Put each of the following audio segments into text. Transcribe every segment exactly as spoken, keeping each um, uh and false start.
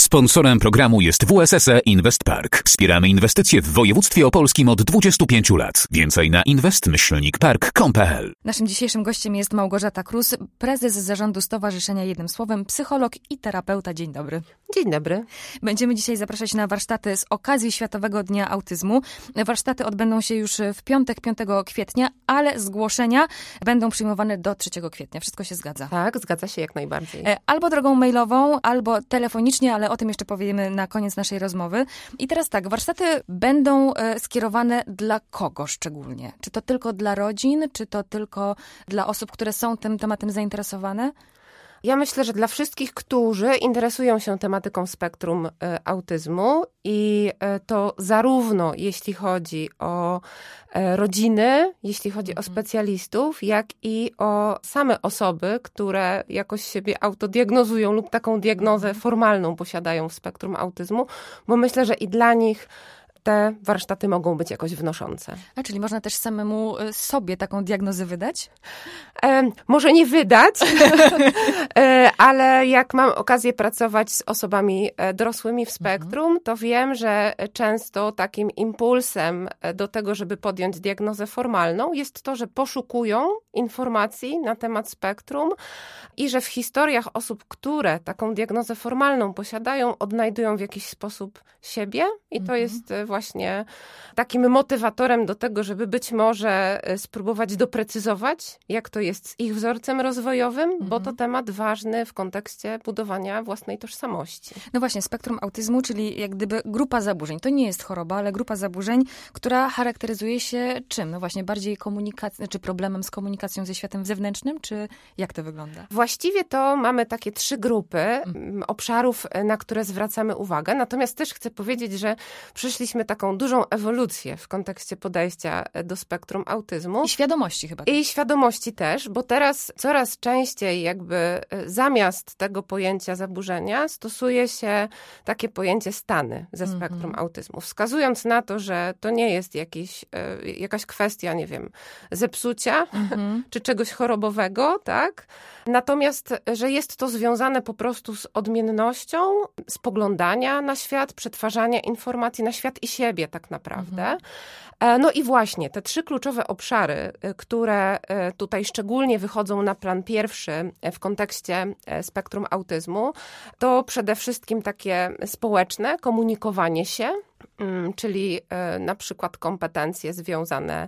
Sponsorem programu jest W S S E Invest Park. Wspieramy inwestycje w województwie opolskim od dwudziestu pięciu lat. Więcej na invest myślnik park kropka com kropka p l. Naszym dzisiejszym gościem jest Małgorzata Krus, prezes zarządu Stowarzyszenia Jednym Słowem, psycholog i terapeuta. Dzień dobry. Dzień dobry. Będziemy dzisiaj zapraszać na warsztaty z okazji Światowego Dnia Autyzmu. Warsztaty odbędą się już w piątek, piątego kwietnia, ale zgłoszenia będą przyjmowane do trzeciego kwietnia. Wszystko się zgadza? Tak, zgadza się jak najbardziej. Albo drogą mailową, albo telefonicznie, ale o tym jeszcze powiemy na koniec naszej rozmowy. I teraz tak, warsztaty będą skierowane dla kogo szczególnie? Czy to tylko dla rodzin, czy to tylko dla osób, które są tym tematem zainteresowane? Ja myślę, że dla wszystkich, którzy interesują się tematyką spektrum y, autyzmu i y, to zarówno jeśli chodzi o y, rodziny, jeśli chodzi o specjalistów, jak i o same osoby, które jakoś siebie autodiagnozują lub taką diagnozę formalną posiadają w spektrum autyzmu, bo myślę, że i dla nich te warsztaty mogą być jakoś wnoszące. A czyli można też samemu sobie taką diagnozę wydać? E, może nie wydać, e, ale jak mam okazję pracować z osobami dorosłymi w spektrum, to wiem, że często takim impulsem do tego, żeby podjąć diagnozę formalną, jest to, że poszukują informacji na temat spektrum i że w historiach osób, które taką diagnozę formalną posiadają, odnajdują w jakiś sposób siebie i to jest właśnie takim motywatorem do tego, żeby być może spróbować doprecyzować, jak to jest z ich wzorcem rozwojowym, mhm. bo to temat ważny w kontekście budowania własnej tożsamości. No właśnie, spektrum autyzmu, czyli jak gdyby grupa zaburzeń. To nie jest choroba, ale grupa zaburzeń, która charakteryzuje się czym? No właśnie, bardziej komunikacją, czy problemem z komunikacją ze światem zewnętrznym, czy jak to wygląda? Właściwie to mamy takie trzy grupy mhm. obszarów, na które zwracamy uwagę. Natomiast też chcę powiedzieć, że przeszliśmy taką dużą ewolucję w kontekście podejścia do spektrum autyzmu. I świadomości chyba. I świadomości też, bo teraz coraz częściej jakby zamiast tego pojęcia zaburzenia stosuje się takie pojęcie stany ze spektrum mm-hmm. autyzmu, wskazując na to, że to nie jest jakiś, jakaś kwestia, nie wiem, zepsucia mm-hmm. czy czegoś chorobowego, tak? Natomiast, że jest to związane po prostu z odmiennością spoglądania na świat, przetwarzania informacji na świat i siebie tak naprawdę. Mhm. No i właśnie te trzy kluczowe obszary, które tutaj szczególnie wychodzą na plan pierwszy w kontekście spektrum autyzmu, to przede wszystkim takie społeczne, komunikowanie się, czyli na przykład kompetencje związane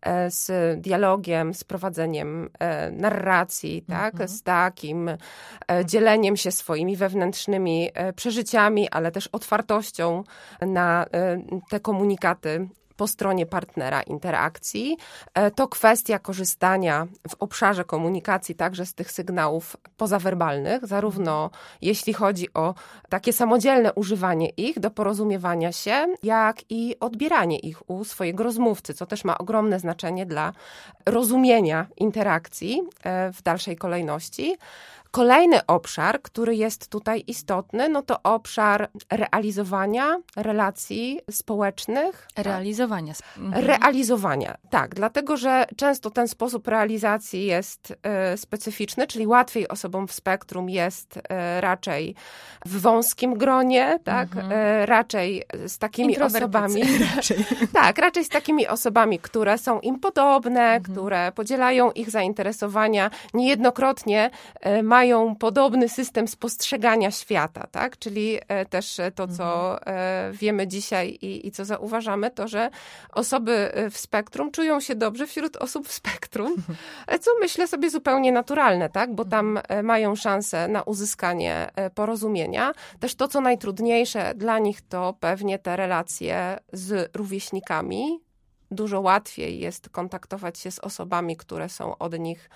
z dialogiem, z prowadzeniem narracji, tak, mhm. z takim dzieleniem się swoimi wewnętrznymi przeżyciami, ale też otwartością na te komunikaty po stronie partnera interakcji. To kwestia korzystania w obszarze komunikacji także z tych sygnałów pozawerbalnych, zarówno jeśli chodzi o takie samodzielne używanie ich do porozumiewania się, jak i odbieranie ich u swojego rozmówcy, co też ma ogromne znaczenie dla rozumienia interakcji w dalszej kolejności. Kolejny obszar, który jest tutaj istotny, no to obszar realizowania relacji społecznych. Realizowania. Mhm. Realizowania, tak, dlatego, że często ten sposób realizacji jest y, specyficzny, czyli łatwiej osobom w spektrum jest y, raczej w wąskim gronie, tak, mhm. y, raczej z takimi osobami. Raczej. Tak, raczej z takimi osobami, które są im podobne, mhm. które podzielają ich zainteresowania, niejednokrotnie y, mają mają podobny system spostrzegania świata, tak? Czyli też to, co mhm. wiemy dzisiaj i, i co zauważamy, to, że osoby w spektrum czują się dobrze wśród osób w spektrum, co myślę sobie zupełnie naturalne, tak? Bo tam mają szansę na uzyskanie porozumienia. Też to, co najtrudniejsze dla nich, to pewnie te relacje z rówieśnikami. Dużo łatwiej jest kontaktować się z osobami, które są od nich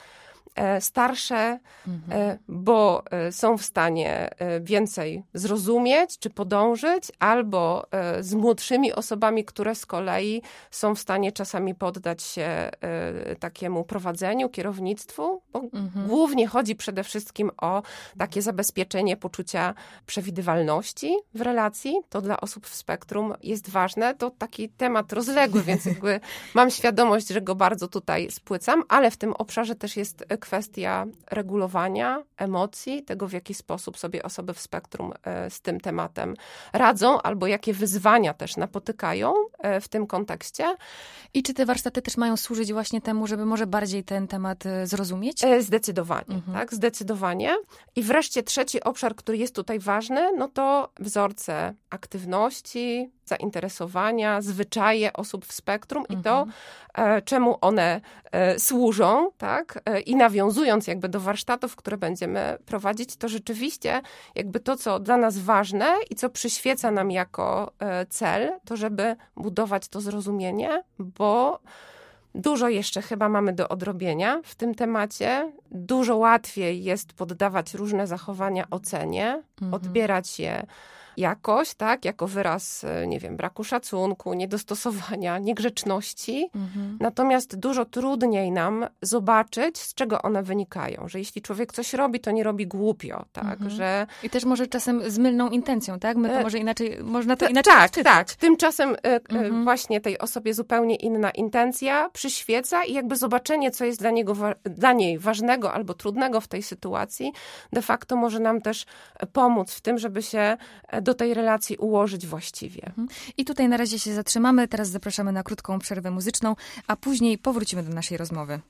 starsze, mhm. bo są w stanie więcej zrozumieć czy podążyć, albo z młodszymi osobami, które z kolei są w stanie czasami poddać się takiemu prowadzeniu, kierownictwu, bo mhm. głównie chodzi przede wszystkim o takie zabezpieczenie poczucia przewidywalności w relacji. To dla osób w spektrum jest ważne. To taki temat rozległy, więc jakby mam świadomość, że go bardzo tutaj spłycam, ale w tym obszarze też jest kwestia regulowania emocji, tego w jaki sposób sobie osoby w spektrum z tym tematem radzą, albo jakie wyzwania też napotykają w tym kontekście. I czy te warsztaty też mają służyć właśnie temu, żeby może bardziej ten temat zrozumieć? Zdecydowanie, mhm. tak, zdecydowanie. I wreszcie trzeci obszar, który jest tutaj ważny, no to wzorce aktywności, zainteresowania, zwyczaje osób w spektrum mhm. i to, e, czemu one e, służą, tak? E, I nawiązując jakby do warsztatów, które będziemy prowadzić, to rzeczywiście jakby to, co dla nas ważne i co przyświeca nam jako e, cel, to żeby budować to zrozumienie, bo dużo jeszcze chyba mamy do odrobienia w tym temacie. Dużo łatwiej jest poddawać różne zachowania ocenie, mhm. odbierać je jakoś, tak, jako wyraz, nie wiem, braku szacunku, niedostosowania, niegrzeczności. Mhm. Natomiast dużo trudniej nam zobaczyć, z czego one wynikają. Że jeśli człowiek coś robi, to nie robi głupio, tak, mhm. że... I też może czasem z mylną intencją, tak? My to może inaczej, można to inaczej Tak, odczytać. tak. Tymczasem mhm. właśnie tej osobie zupełnie inna intencja przyświeca i jakby zobaczenie, co jest dla niego, dla niej ważnego albo trudnego w tej sytuacji, de facto może nam też pomóc w tym, żeby się do tej relacji ułożyć właściwie. I tutaj na razie się zatrzymamy, teraz zapraszamy na krótką przerwę muzyczną, a później powrócimy do naszej rozmowy.